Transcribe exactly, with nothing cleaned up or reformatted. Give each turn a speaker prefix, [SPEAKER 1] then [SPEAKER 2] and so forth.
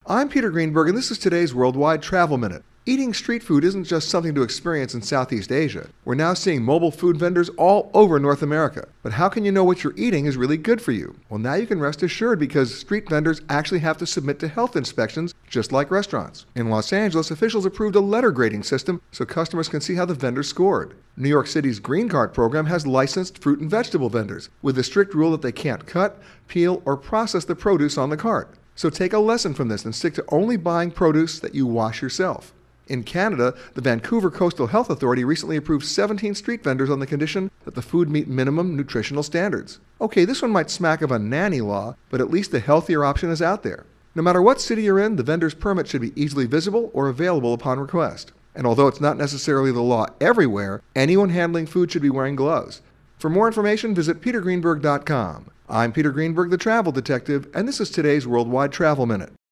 [SPEAKER 1] I'm Peter Greenberg, and this is today's Worldwide Travel Minute. Eating street food isn't just something to experience in Southeast Asia. We're now seeing mobile food vendors all over North America. But how can you know what you're eating is really good for you? Well, now you can rest assured because street vendors actually have to submit to health inspections just like restaurants. In Los Angeles, officials approved a letter grading system so customers can see how the vendor scored. New York City's Green Card program has licensed fruit and vegetable vendors with the strict rule that they can't cut, peel, or process the produce on the cart. So take a lesson from this and stick to only buying produce that you wash yourself. In Canada, the Vancouver Coastal Health Authority recently approved seventeen street vendors on the condition that the food meet minimum nutritional standards. Okay, this one might smack of a nanny law, but at least a healthier option is out there. No matter what city you're in, the vendor's permit should be easily visible or available upon request. And although it's not necessarily the law everywhere, anyone handling food should be wearing gloves. For more information, visit peter greenberg dot com. I'm Peter Greenberg, the Travel Detective, and this is today's Worldwide Travel Minute.